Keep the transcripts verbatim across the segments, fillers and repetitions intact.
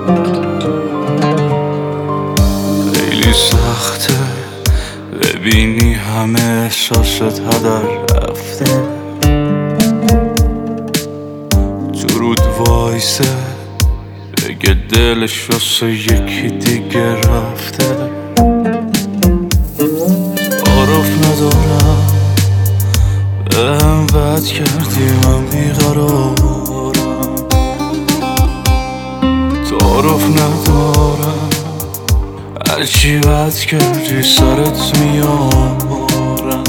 خیلی سخته ببینی همه احساست هدر رفته، تو رود وایسه بگه دلش واسه یکی دیگه رفته. عارف ندارم بهم بد کردی، من بیقرارم، تعارف ندارم هرچی بد کردی سرت میارم.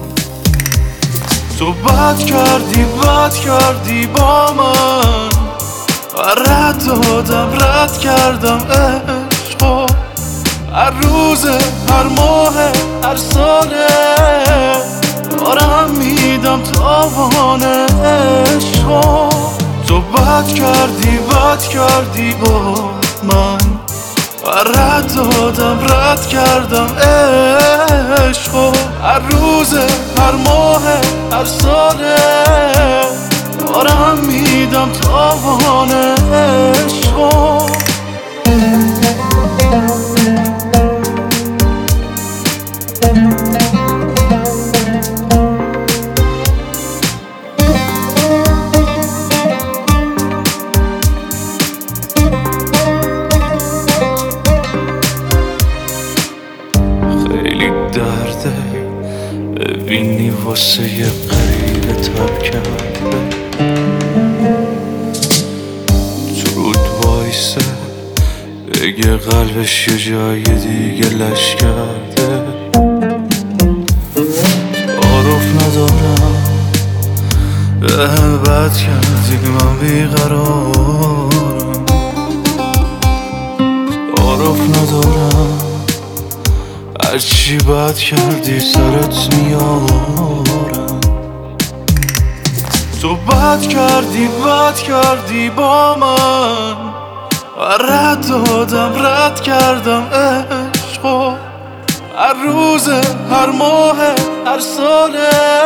تو بد کردی بد کردی با من، رد دادم رد کردم عشقو، هر روز هر ماه هر ساله دارم میدم تاوان عشقو. تو بد کردی بد کردی با من، رد دادم رد کردم عشقو، هر روز هر ماه هر ساله دارم میدم تاوان عشقو. خیلی درده ببینی واسه یه غریبه تب کرده، تو رود وایسه بگه قلبش یه جای دیگه لش کرده. تعارف ندارم بهم بد کردی، من بیقرارم، تعارف ندارم هرچی بد کردی سرت میارم. تو بد کردی بد کردی با من، رد دادم رد کردم عشقو، هر روز هر ماه هر ساله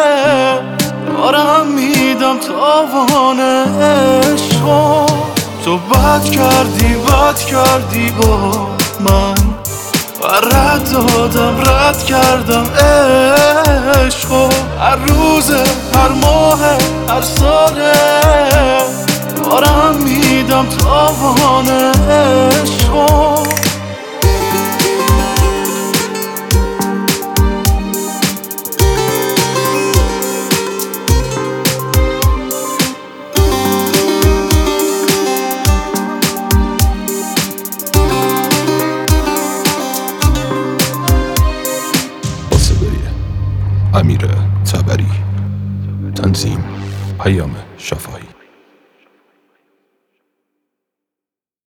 دارم میدم تاوان عشقو. تو بد کردی بد کردی با من، رد دادم رد کردم عشقو، هر روز هر ماه هر ساله دارم میدم تاوان عشقو. امیر تبری، تنظیم پیام شفاهی.